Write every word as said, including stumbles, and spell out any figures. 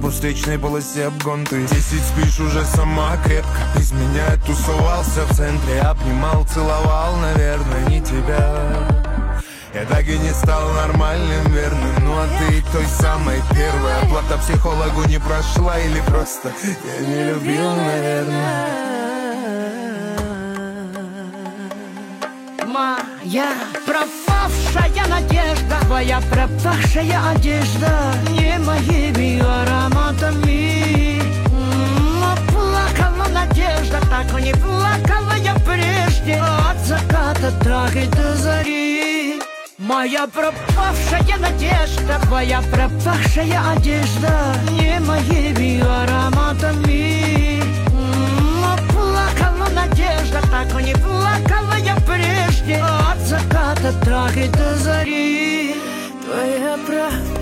по встречной полосе обгон. Ты десять спишь уже сама крепко. Без меня тусовался в центре, обнимал, целовал, наверное, не тебя. Я так и не стал нормальным, верным. Ну а ты той самой первой. Оплата психологу не прошла или просто я не любил, наверное. Моя пропавшая надежда, твоя пропавшая одежда не моими ароматами. Но плакала надежда, так не плакала я прежде. От заката трахать до зари. Моя пропавшая надежда, твоя пропавшая одежда не моими ароматами. Но плакала надежда, так не плакала я прежде. От заката трахать до зари. Твоя правда.